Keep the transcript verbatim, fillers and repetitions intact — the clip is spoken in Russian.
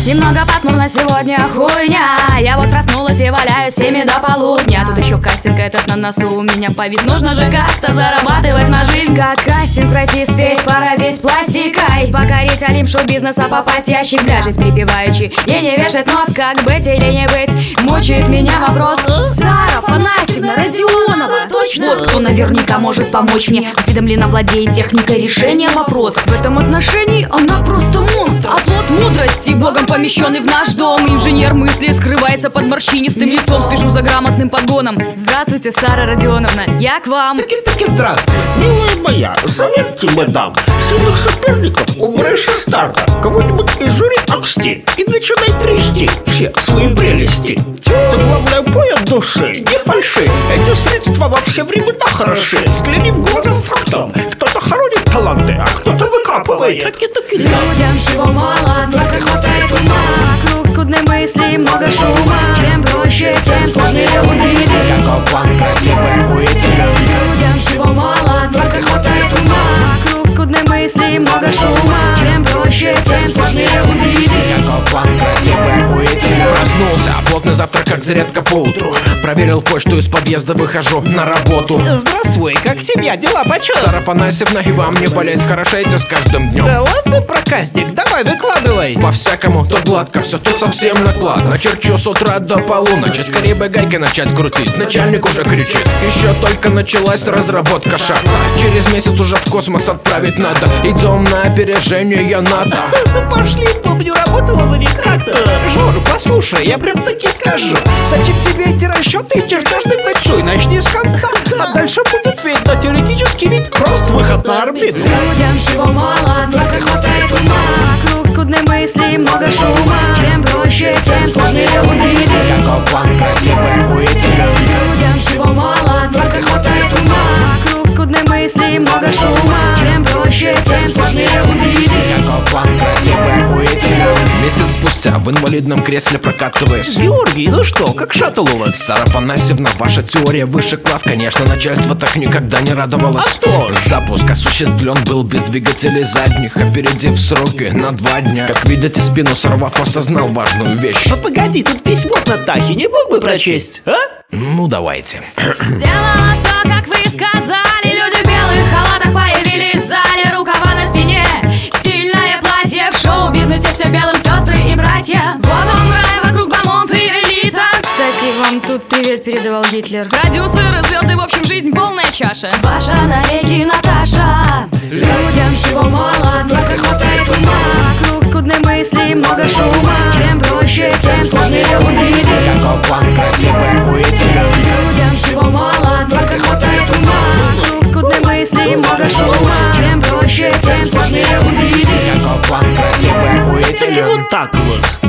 Немного пасмурно сегодня хуйня. Я вот проснулась и валяюсь с семи до полудня. Тут еще кастинг этот на носу у меня повис. Нужно же как-то зарабатывать на жизнь. Как кастинг пройти, спеть, поразить пластикой, покорить олимп шоу-бизнеса, попасть в ящик, бля, жить припеваючи и не вешать нос. Как быть или не быть, мучает меня вопрос. Сара Афанасьевна Родионова, точно? Вот кто наверняка может помочь мне. Осведомлена, владеет техникой решения вопросов. В этом отношении она просто монстр. Оплот мудрости, богом помещенный в наш дом. Инженер мысли скрывается под морщинистым лицом. Спешу за грамотным подгоном. Здравствуйте, Сара Родионовна, я к вам. Таки-таки здравствуй, милая моя. Совет тебе дам. Сильных соперников убираешь из старта. Кого-нибудь из жюри оксти и начинай трясти все свои прелести. Ты, главное, пой от души, не фальши. Эти средства во все времена хороши. Взгляни в глаза фактом. Кто-то хоронит таланты, а кто-то выкапывает. Таки-таки людям всего мало, только хватает ума. Вокруг скудной мысли, много шума. Чем проще, тем сложнее увидеть. Каков план красивый хуетелен. Людям всего мало, только хватает ума. Вокруг скудной мысли, много шума. Чем проще, тем сложнее увидеть. Каков план красивый хуетелен. Проснулся, плотный завтрак, как зарядка по утру. Проверил почту, из подъезда выхожу на работу. Здравствуй, как семья, дела почем? Сара Афанасьевна, и вам не болеть, хорошеете с каждым днем. Да ладно про кастинг, давай выкладывай. По-всякому, то гладко, все тут совсем наклад. Начерчу с утра до полуночи, скорее бы гайки начать крутить. Начальник уже кричит, еще только началась разработка шаттла. Через месяц уже в космос отправить надо. Идем на опережение, надо. Ну пошли, помню, работала на них как-то. Жор, послушай, я прям таки скажу. Зачем тебе эти расчеты и чертежный фэншуй? Начни с конца, а дальше будет видно. Теоретически ведь просто выход на орбиту. Людям всего мало, только хватает ума. Вокруг скудной мысли, много шума. Чем проще, тем сложнее увидеть. Каков план красивый хуетелен. Людям всего мало, только хватает ума. Вокруг скудной мысли, много шума. Чем проще, тем сложнее увидеть. Каков план красивый хуетелен. Месяц спустя в инвалидном кресле прокатываясь. Георгий, ну что, как шаттл у вас? Сара Афанасьевна, ваша теория выше класс. Конечно, начальство так никогда не радовалось. А что? Запуск осуществлен был без двигателей задних, опередив сроки на два дня. Как видите, спину сорвав, осознал важную вещь. А погоди, тут письмо от Натахи, не мог бы прочесть, а? Ну давайте. Сделала все, как вы сказали. Люди в белых халатах появились в зале. Рукава на спине, стильное платье. В шоу-бизнесе все белым сестры и братья. Вот он рай, вокруг бомонд и элита. Кстати, вам тут привет передавал Гитлер. Продюсеры, звезды, в общем, жизнь полная чаша. Ваша навеки Наташа. Людям всего мало, только хватает ума. Вокруг скудной мысли, много шума. Чем проще, тем сложнее увидеть. Каков план красивый хуетелен. Людям всего мало, только хватает ума. Вокруг скудной мысли, много шума. Чем проще, тем сложнее увидеть. Каков план красивый хуетелен. Вот так вот.